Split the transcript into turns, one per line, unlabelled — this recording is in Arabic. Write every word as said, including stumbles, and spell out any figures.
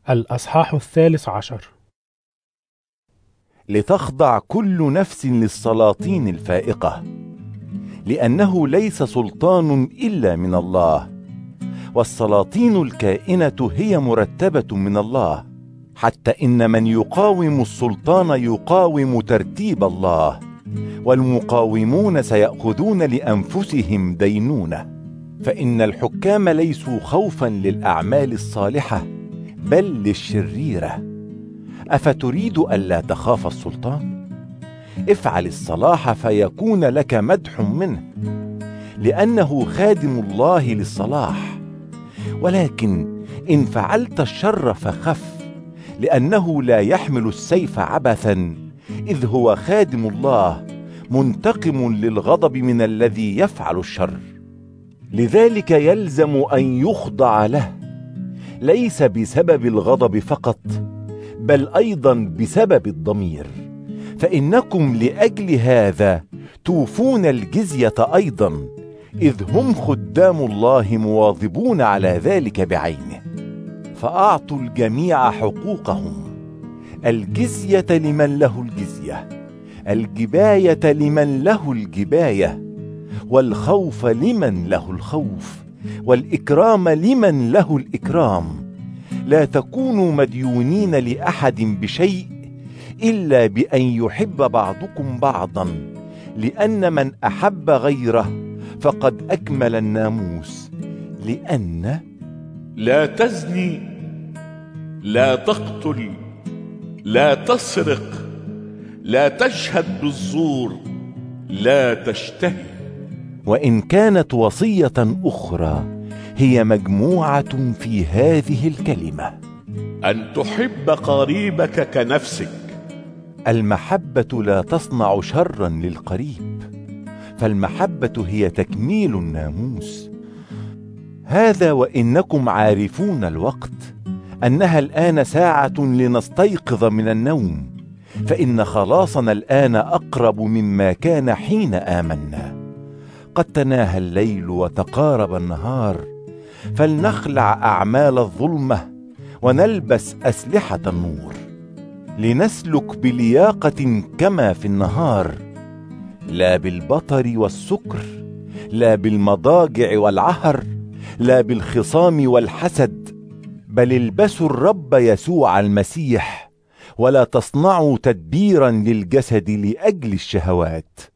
الأصحاح الثالث عشر.
لتخضع كل نفس للسلاطين الفائقة، لأنه ليس سلطان إلا من الله، والسلاطين الكائنة هي مرتبة من الله، حتى إن من يقاوم السلطان يقاوم ترتيب الله، والمقاومون سيأخذون لأنفسهم دينونة. فإن الحكام ليسوا خوفا للأعمال الصالحة بل للشريرة. أفتريد ألا تخاف السلطان؟ افعل الصلاح فيكون لك مدح منه، لأنه خادم الله للصلاح. ولكن إن فعلت الشر فخف، لأنه لا يحمل السيف عبثا، إذ هو خادم الله منتقم للغضب من الذي يفعل الشر. لذلك يلزم أن يخضع له، ليس بسبب الغضب فقط بل أيضا بسبب الضمير، فإنكم لأجل هذا توفون الجزية أيضا، إذ هم خدام الله مواظبون على ذلك بعينه. فأعطوا الجميع حقوقهم، الجزية لمن له الجزية، الجباية لمن له الجباية، والخوف لمن له الخوف، والإكرام لمن له الإكرام. لا تكونوا مديونين لأحد بشيء إلا بأن يحب بعضكم بعضا، لأن من أحب غيره فقد أكمل الناموس. لأن
لا تزني، لا تقتل، لا تسرق، لا تشهد بالزور، لا تشتهي.
وإن كانت وصية أخرى هي مجموعة في هذه الكلمة:
أن تحب قريبك كنفسك.
المحبة لا تصنع شرا للقريب، فالمحبة هي تكميل الناموس. هذا وإنكم عارفون الوقت، أنها الآن ساعة لنستيقظ من النوم، فإن خلاصنا الآن أقرب مما كان حين آمنا. قد تناهى الليل وتقارب النهار، فلنخلع أعمال الظلمة ونلبس أسلحة النور، لنسلك بلياقة كما في النهار، لا بالبطر والسكر، لا بالمضاجع والعهر، لا بالخصام والحسد، بل البسوا الرب يسوع المسيح، ولا تصنعوا تدبيرا للجسد لأجل الشهوات.